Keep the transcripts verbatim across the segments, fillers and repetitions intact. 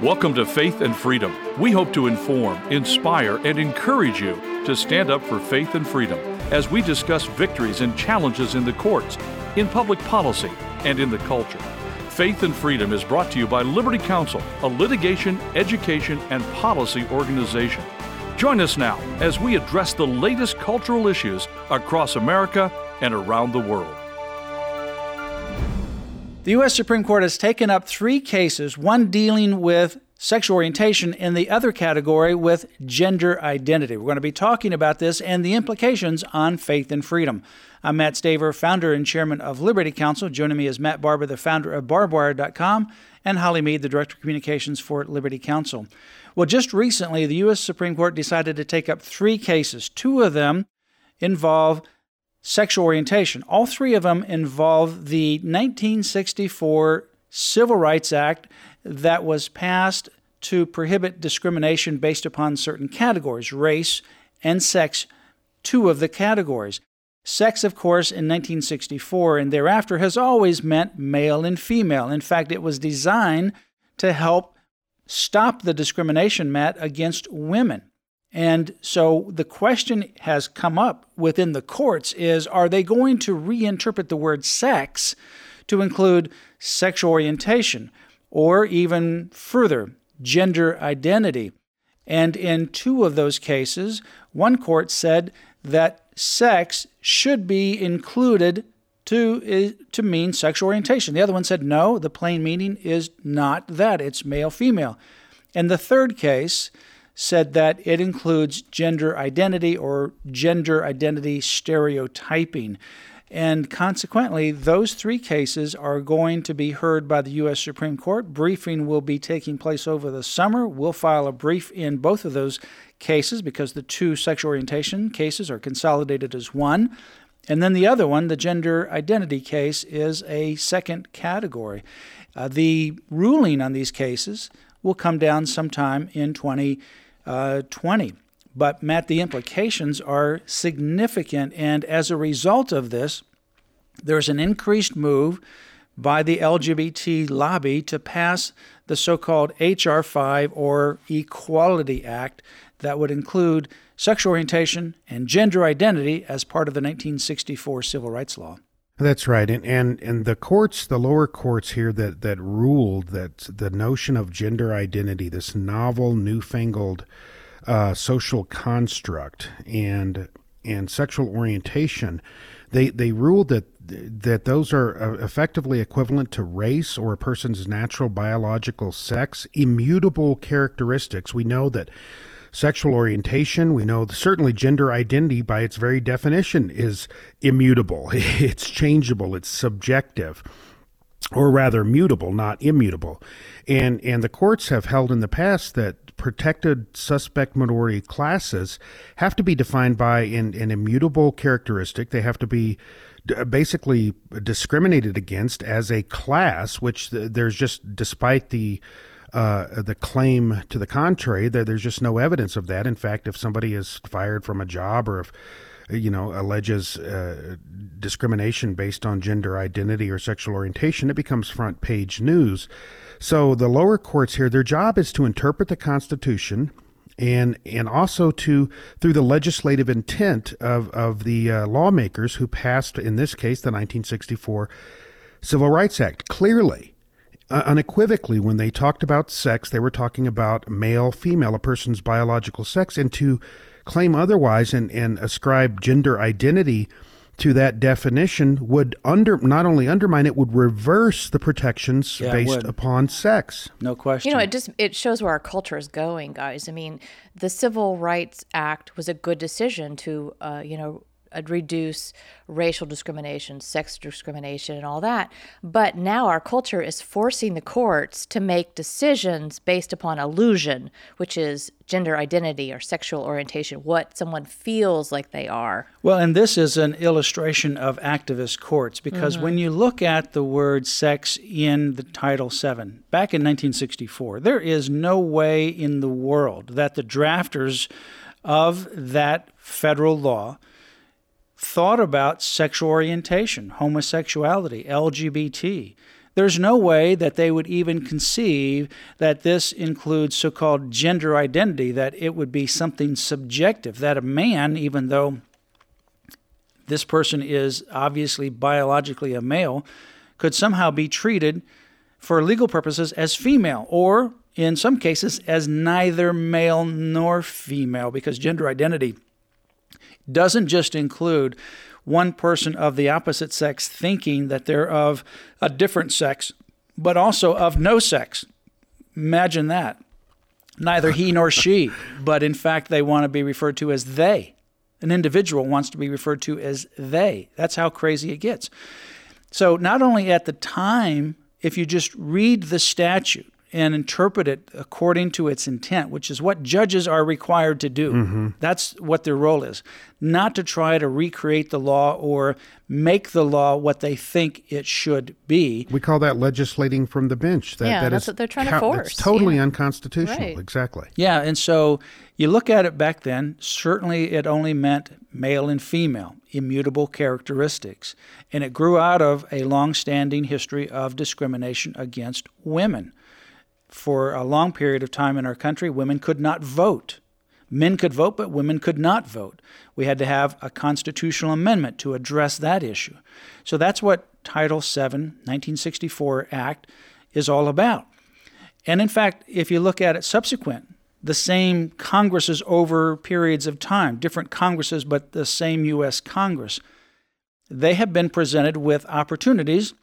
Welcome to Faith and Freedom. We hope to inform, inspire, and encourage you to stand up for faith and freedom as we discuss victories and challenges in the courts, in public policy, and in the culture. Faith and Freedom is brought to you by Liberty Counsel, a litigation, education, and policy organization. Join us now as we address the latest cultural issues across America and around the world. The U S Supreme Court has taken up three cases, one dealing with sexual orientation and the other category with gender identity. We're going to be talking about this and the implications on faith and freedom. I'm Matt Staver, founder and chairman of Liberty Counsel. Joining me is Matt Barber, the founder of Barb Wire dot com, and Holly Mead, the director of communications for Liberty Counsel. Well, just recently, the U S Supreme Court decided to take up three cases. Two of them involve sexual orientation. All three of them involve the nineteen sixty-four Civil Rights Act that was passed to prohibit discrimination based upon certain categories, race and sex, two of the categories. Sex, of course, in nineteen sixty-four and thereafter has always meant male and female. In fact, it was designed to help stop the discrimination, Matt, against women. And so the question has come up within the courts is, are they going to reinterpret the word sex to include sexual orientation or even further, gender identity? And in two of those cases, one court said that sex should be included to, to mean sexual orientation. The other one said, no, the plain meaning is not that. It's male-female. And the third case said that it includes gender identity or gender identity stereotyping. And consequently, those three cases are going to be heard by the U S Supreme Court. Briefing will be taking place over the summer. We'll file a brief in both of those cases because the two sexual orientation cases are consolidated as one. And then the other one, the gender identity case, is a second category. Uh, the ruling on these cases will come down sometime in twenty twenty. But, Matt, the implications are significant, and as a result of this, there's an increased move by the L G B T lobby to pass the so-called H R five, or Equality Act, that would include sexual orientation and gender identity as part of the nineteen sixty-four Civil Rights Law. That's right. And, and and the courts, the lower courts here that, that ruled that the notion of gender identity, this novel, newfangled uh, social construct and and sexual orientation, they they ruled that that those are effectively equivalent to race or a person's natural biological sex, immutable characteristics. We know that sexual orientation, we know certainly gender identity by its very definition is immutable. It's changeable, it's subjective, or rather mutable, not immutable. And and the courts have held in the past that protected suspect minority classes have to be defined by an, an immutable characteristic. They have to be basically discriminated against as a class, which there's just, despite the Uh, the claim to the contrary, that there's just no evidence of that. In fact, if somebody is fired from a job or if, you know, alleges uh, discrimination based on gender identity or sexual orientation, it becomes front page news. So the lower courts here, their job is to interpret the Constitution and and also to, through the legislative intent of, of the uh, lawmakers who passed, in this case, the nineteen sixty-four Civil Rights Act. Clearly, Uh, unequivocally, when they talked about sex, they were talking about male, female, a person's biological sex, and to claim otherwise and, and ascribe gender identity to that definition would under not only undermine, it would reverse the protections yeah, based upon sex. No question. You know, it just it shows where our culture is going, guys. I mean, the Civil Rights Act was a good decision to, uh, you know, reduce racial discrimination, sex discrimination, and all that. But now our culture is forcing the courts to make decisions based upon illusion, which is gender identity or sexual orientation, what someone feels like they are. Well, and this is an illustration of activist courts, because mm-hmm. when you look at the word sex in the Title seven, back in nineteen sixty-four, there is no way in the world that the drafters of that federal law thought about sexual orientation, homosexuality, L G B T. There's no way that they would even conceive that this includes so-called gender identity, that it would be something subjective, that a man, even though this person is obviously biologically a male, could somehow be treated for legal purposes as female, or in some cases as neither male nor female, because gender identity doesn't just include one person of the opposite sex thinking that they're of a different sex, but also of no sex. Imagine that. Neither he nor she, but in fact they want to be referred to as they. An individual wants to be referred to as they. That's how crazy it gets. So not only at the time, if you just read the statute and interpret it according to its intent, which is what judges are required to do. Mm-hmm. That's what their role is. Not to try to recreate the law or make the law what they think it should be. We call that legislating from the bench. That, yeah, that that's is what they're trying co- to force. It's totally yeah. unconstitutional. Right. Exactly. Yeah, and so you look at it back then, certainly it only meant male and female, immutable characteristics. And it grew out of a long-standing history of discrimination against women. For a long period of time in our country, women could not vote. Men could vote, but women could not vote. We had to have a constitutional amendment to address that issue. So that's what Title seven, nineteen sixty-four Act is all about. And in fact, if you look at it subsequent, the same Congresses over periods of time, different Congresses, but the same U S Congress, they have been presented with opportunities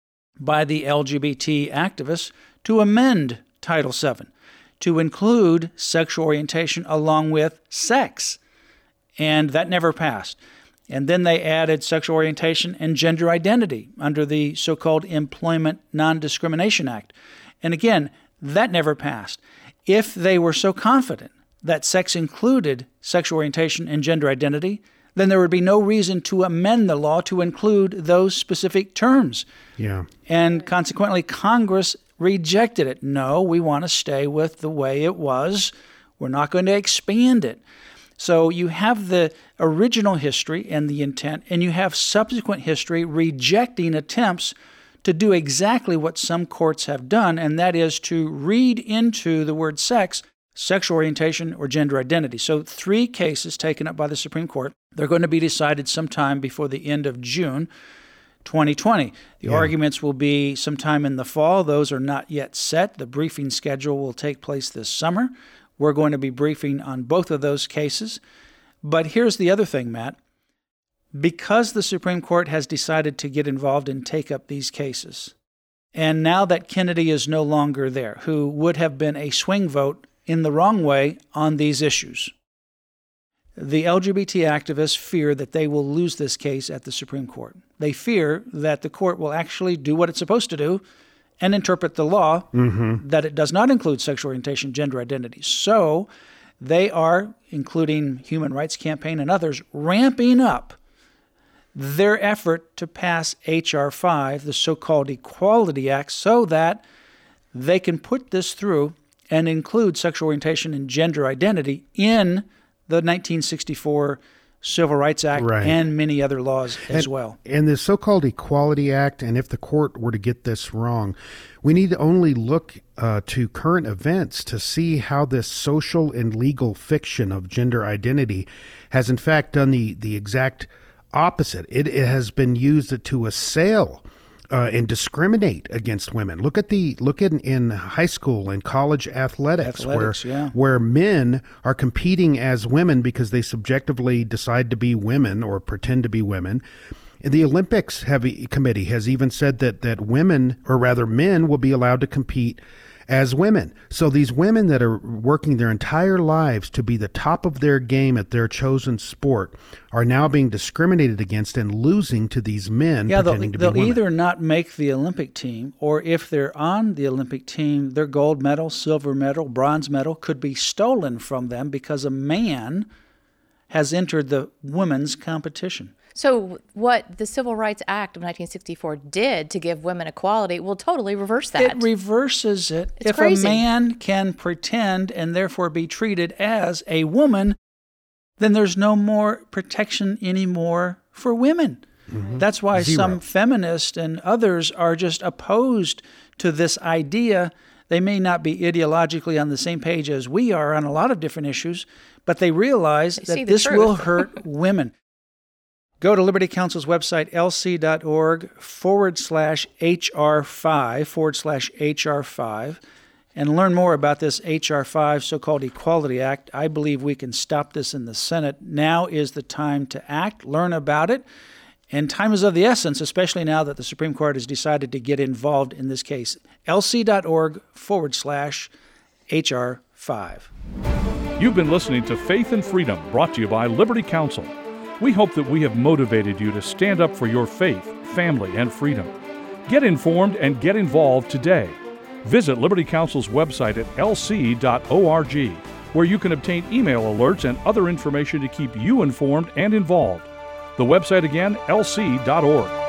by the L G B T activists to amend Title seven to include sexual orientation along with sex. And that never passed. And then they added sexual orientation and gender identity under the so-called Employment Non-Discrimination Act. And again, that never passed. If they were so confident that sex included sexual orientation and gender identity, then there would be no reason to amend the law to include those specific terms. Yeah. And consequently, Congress rejected it. No, we want to stay with the way it was. We're not going to expand it. So you have the original history and the intent, and you have subsequent history rejecting attempts to do exactly what some courts have done, and that is to read into the word sex, sexual orientation, or gender identity. So three cases taken up by the Supreme Court. They're going to be decided sometime before the end of June twenty twenty. The Yeah. arguments will be sometime in the fall. Those are not yet set. The briefing schedule will take place this summer. We're going to be briefing on both of those cases. But here's the other thing, Matt. Because the Supreme Court has decided to get involved and take up these cases, and now that Kennedy is no longer there, who would have been a swing vote in the wrong way on these issues, the L G B T activists fear that they will lose this case at the Supreme Court. They fear that the court will actually do what it's supposed to do and interpret the law mm-hmm. that it does not include sexual orientation, gender identity. So they are, including Human Rights Campaign and others, ramping up their effort to pass H R five, the so-called Equality Act, so that they can put this through and include sexual orientation and gender identity in the nineteen sixty-four Civil Rights Act right. and many other laws as and, well. And the so-called Equality Act, and if the court were to get this wrong, we need to only look uh, to current events to see how this social and legal fiction of gender identity has in fact done the, the exact opposite. It, it has been used to assail Uh, and discriminate against women. Look at the look at in high school and college athletics, athletics where yeah. where men are competing as women because they subjectively decide to be women or pretend to be women. And the Olympics heavy committee has even said that that women, or rather men, will be allowed to compete as women. So these women that are working their entire lives to be the top of their game at their chosen sport are now being discriminated against and losing to these men yeah, pretending they'll, to be they'll women. either not make the Olympic team, or if they're on the Olympic team, their gold medal, silver medal, bronze medal could be stolen from them because a man has entered the women's competition. So what the Civil Rights Act of nineteen sixty-four did to give women equality will totally reverse that. It reverses it. It's if crazy. a man can pretend and therefore be treated as a woman, then there's no more protection anymore for women. Mm-hmm. That's why Zero. some feminists and others are just opposed to this idea. They may not be ideologically on the same page as we are on a lot of different issues, but they realize they that this truth. will hurt women. Go to Liberty Counsel's website, lc.org forward slash HR5, forward slash HR5, and learn more about this H R five so-called Equality Act. I believe we can stop this in the Senate. Now is the time to act, learn about it, and time is of the essence, especially now that the Supreme Court has decided to get involved in this case. lc.org forward slash HR5. You've been listening to Faith and Freedom, brought to you by Liberty Counsel. We hope that we have motivated you to stand up for your faith, family, and freedom. Get informed and get involved today. Visit Liberty Counsel's website at l c dot org, where you can obtain email alerts and other information to keep you informed and involved. The website again, l c dot org.